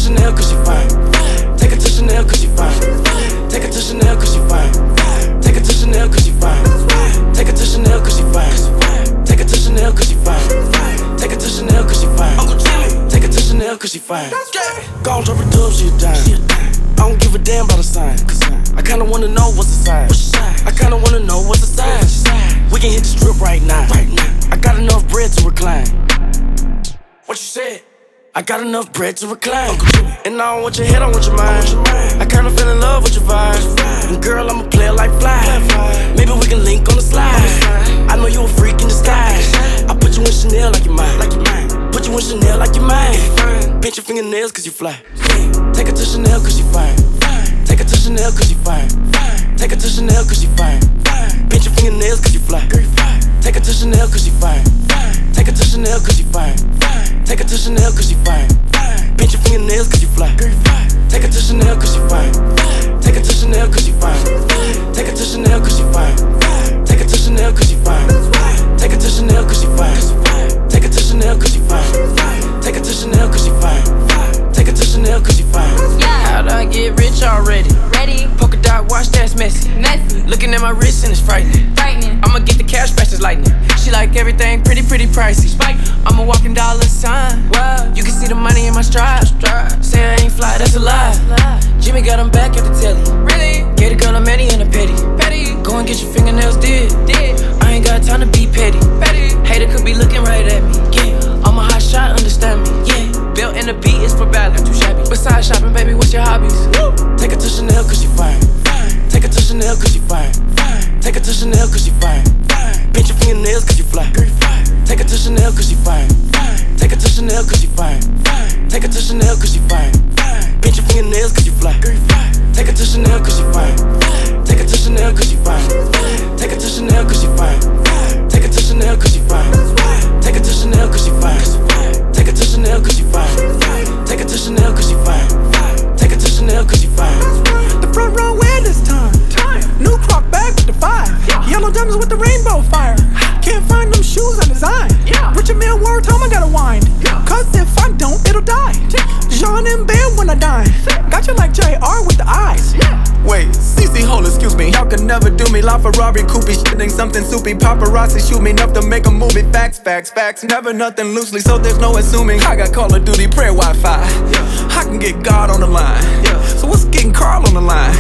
Chanel cause you fine. Take it to Chanel cause you fine. Take it to Chanel cause you fine. Take it to Chanel cause you fine. Take it to Chanel cause you fine. Take it to Chanel cause you fine. Take it to Chanel cause you fine. Uncle Jimmy. Take it to Chanel cause you fine. Gon' drop her dub, she a dime. I don't give a damn about a sign. I kinda wanna know what's the size. I kinda wanna know what's the size. We can hit the strip right now. I got enough bread to recline. What you said? I got enough bread to recline. And I don't want your head, I want your mind. I kinda fell in love with your vibe. And girl, I'm a player like Fly. Maybe we can link on the slide. I know you a freak in disguise. I put you in Chanel like you're mine. Put you in Chanel like you're mine. Pinch your fingernails cause you fly. Take it to Chanel cause you fine. Take it to Chanel cause you fine. Take it to Chanel cause you fine. Pinch your fingernails cause you fly. Take it to Chanel cause you fine. Take it to Chanel cause you fine. Take it to Chanel cause you fine. Pinch your fingernails cause you fly. Take it to Chanel cause you fine. Take it to Chanel cause you fine. Take it to Chanel cause you fine. Take it to Chanel cause you fine. Take it to Chanel cause you fine. Take it to Chanel cause you fine. Take it to Chanel cause you fine. Take it to Chanel cause you fine. How'd I get rich already? Polka dot watch, that's messy. Looking at my wrist and it's frightening. I'ma get the cash fast as lightning. She like everything pretty pricey. I'm a walking dollar sign. You can see the money in my stride. Say I ain't fly, that's a lie. Jimmy got him back at the telly. Gave the girl a mani and a petty. Go and get your fingernails did. I ain't got time to be petty. Hater could be looking right at me. Yeah, I'm a hot shot, understand me. Yeah, belt and the beat is for balance. Too shabby. Besides shopping, baby, what's your hobbies? Take it to Chanel cause you fine. Take it to Chanel cause you fine. Take it to Chanel cause you fine. Pinch your fingernails cause you fly. Take it to Chanel cause you fine. Take it to Chanel cause you fine. Take it to Chanel cause you fine. Pinch your fingernails cause you fly. Take it to Chanel cause you fine. Take it to Chanel cause you fine. Take it to Chanel cause you fine. Take it to Chanel cause you fine. Take it to Chanel cause you fine. Take it to Chanel cause you fine. Take it to Chanel cause you fine. Take it to Chanel cause you fine. The front row wear this time. New croc bag with the 5. Yellow diamonds with the rainbow fire. Can't find them shoes I designed. Richard Mille word told me I gotta wind. Cause if I don't, it'll die. Jean in bed when I dine. Got you like JR with the eyes. Wait, CC, hold, excuse me. Y'all can never do me. La Ferrari coupe, shitting something soupy. Paparazzi shoot me enough to make a movie. Facts. Never nothing loosely, so there's no assuming. I got Call of Duty, prayer Wi-Fi. I can get God on the line. So what's getting Carl on the line?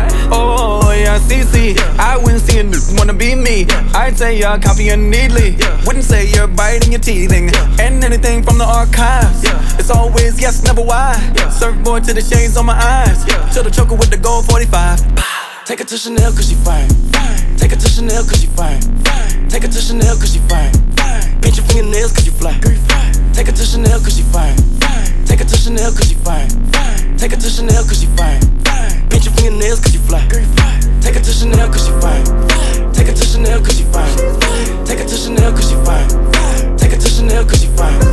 Oh yeah, CC. I wouldn't see a dude wanna be me. I'd say you're copying neatly. Wouldn't say you're biting your teething. And anything from the archives. It's always yes, never why. Surfboard to the shades on my eyes. To the choker with the gold 45. Take it to Chanel cause you fine. Take it to Chanel cause you fine. Take it to Chanel cause you fine. Pinch your fingernails cause you fly. Take it to Chanel cause you fine. Take it to Chanel cause you fine. Take it to Chanel cause you fine. Pinch your fingernails cause you fly. Take it to Chanel cause you fine. Take it to Chanel cause you fine. Take it to Chanel cause you fine. Take it to Chanel cause you fine.